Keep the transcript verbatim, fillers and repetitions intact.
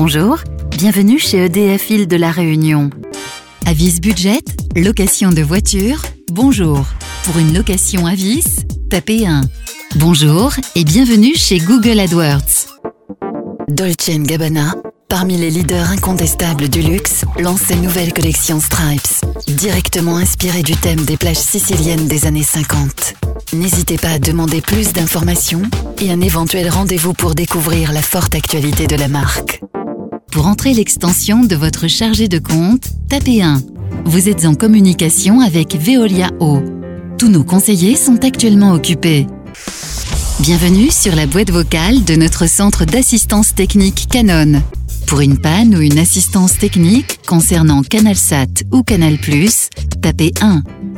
Bonjour, bienvenue chez E D F Île de la Réunion. Avis Budget, location de voiture, bonjour. Pour une location Avis, tapez un. Bonjour et bienvenue chez Google AdWords. Dolce and Gabbana, parmi les leaders incontestables du luxe, lance ses nouvelles collections Stripes, directement inspirées du thème des plages siciliennes des années cinquante. N'hésitez pas à demander plus d'informations et un éventuel rendez-vous pour découvrir la forte actualité de la marque. Pour entrer l'extension de votre chargé de compte, tapez un. Vous êtes en communication avec Veolia Eau. Tous nos conseillers sont actuellement occupés. Bienvenue sur la boîte vocale de notre centre d'assistance technique Canon. Pour une panne ou une assistance technique concernant CanalSat ou Canal plus, tapez un.